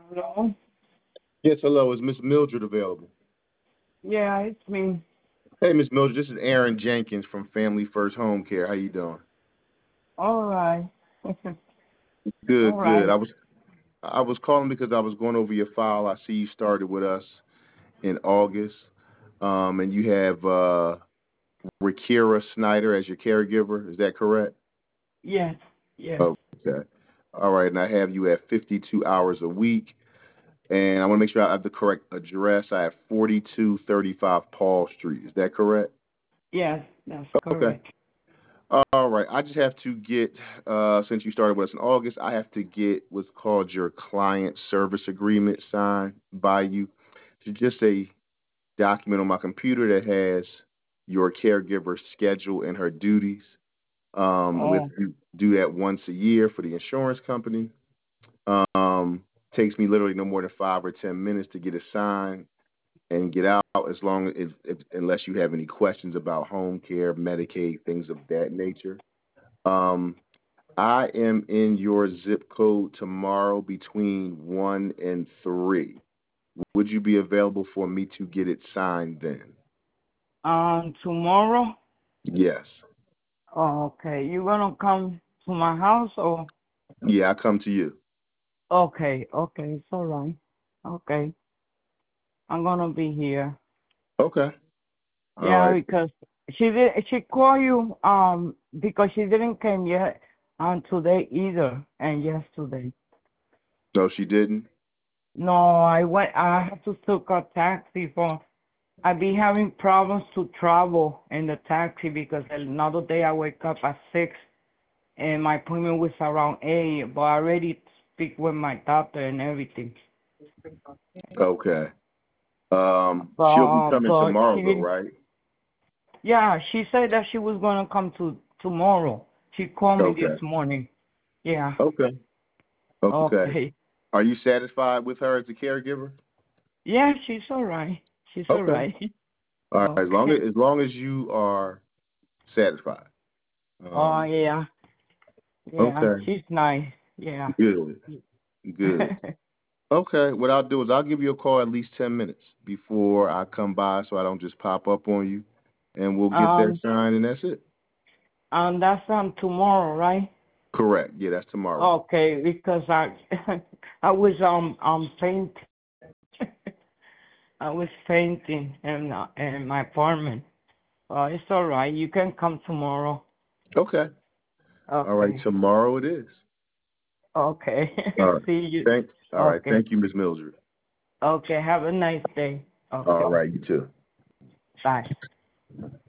Hello? Yes, hello. Is Miss Mildred available? Yeah, it's me. Hey, Miss Mildred, this is Aaron Jenkins from Family First Home Care. How you doing? All right. All Good, good. right. I was calling because I was going over your file. I see you started with us in August, and you have Rakira Snyder as your caregiver. Is that correct? Yes. Yes. Okay. All right, and I have you at 52 hours a week, and I want to make sure I have the correct address. I have 4235 Paul Street. Is that correct? Yes, that's Okay. correct. All right. I just have to get, since you started with us in August, I have to get what's called your client service agreement signed by you. It's just a document on my computer that has your caregiver's schedule and her duties. If Oh, you do that once a year for the insurance company, takes me literally no more than 5 or 10 minutes to get it signed and get out. As long as, unless you have any questions about home care, Medicaid, things of that nature. Um, I am in your zip code tomorrow between 1 and 3. Would you be available for me to get it signed then? tomorrow? Yes. Oh, okay. You gonna come to my house or? Yeah, I come to you. Okay, okay, it's all right. Okay, I'm gonna be here. Okay. All Yeah, right. because she called you because she didn't come yet on today either and yesterday. No, she didn't? No, I had to take a taxi for I've been having problems to travel in the taxi because another day I wake up at 6 and my appointment was around 8, but I already speak with my doctor and everything. Okay. She'll be coming But tomorrow she though, didn't, right? yeah, she said that she was going to come tomorrow. She called me this Okay. morning. Yeah, Okay. Okay. okay. Are you satisfied with her as a caregiver? Yeah, she's all right. She's all Okay. right. All right. Okay. As long as you are satisfied. Oh, Um, yeah. Yeah, okay. she's nice. Yeah. Good. Good. Okay, what I'll do is I'll give you a call at least 10 minutes before I come by so I don't just pop up on you, and we'll get that um, signed, and that's it. that's tomorrow, right? Correct. Yeah, that's tomorrow. Okay, because I was fainting. I was fainting in my apartment. It's all right. You can come tomorrow. Okay. All right, Okay. tomorrow it is. Okay. All right. See you. All right. Okay. Thank you, Miss Mildred. Okay. Have a nice day. All Okay. right, you too. Bye.